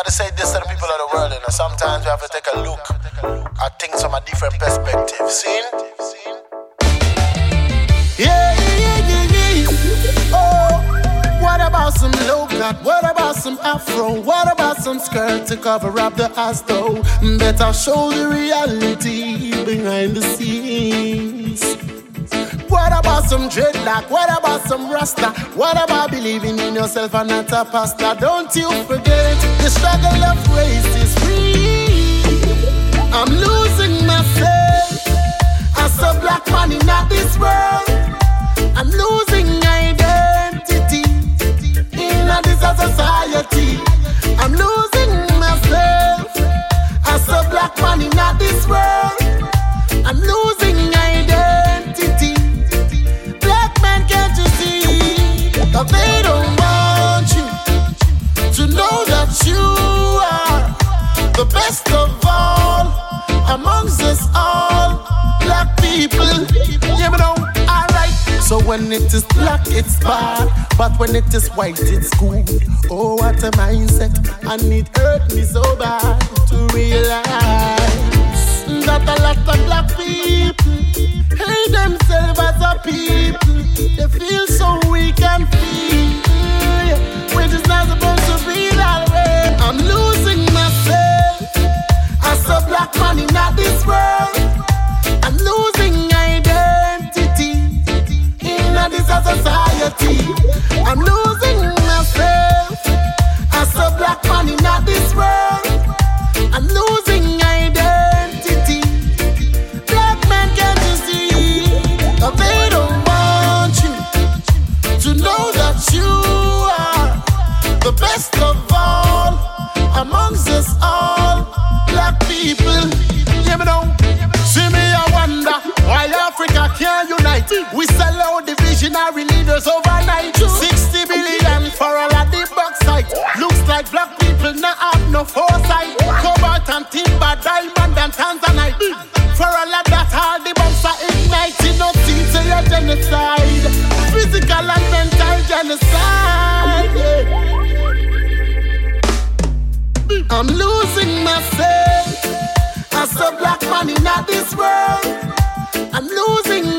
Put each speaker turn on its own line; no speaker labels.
gotta say this to the people of the world, you know. Sometimes we have to take a look at things from a different perspective. Seen?
Yeah. Oh, what about some low cut? What about some afro? What about some skirt to cover up the ass though? Better show the reality behind the scenes. What about some dreadlock? What about some rasta? What about believing in yourself and not a pasta? Don't you forget the struggle of race is free. I'm losing myself as a black man in this world. I'm losing identity in this society. I'm losing myself as a black man in this world. I'm losing identity. Black man, can't you see that they don't want you to know that you are the best of all amongst us all black people. Yeah, me know. So when it is black, it's bad, but when it is white, it's good. Oh, what a mindset, and it hurt me so bad to realize that a lot of black people hate themselves as a people. They feel so weak and feeble, which is not supposed to be that way. I'm losing myself as a black man in this world. I'm losing identity in this society. I'm losing myself as a black man in this world. I'm losing identity. Black man, can't you see that they don't want you to know that you are the best of all amongst us all black people? Yeah, me know. See me, I wonder why Africa can't unite. We sell out divisionary leaders overnight. 60 billion for all of the bauxite. Looks like black people not have no foresight. Cobalt and timber, diamond and tanzanite. For all of that, all the bombs are igniting. No see to your genocide. Physical and mental genocide. Yeah. I'm losing myself as a black man in this world. I'm losing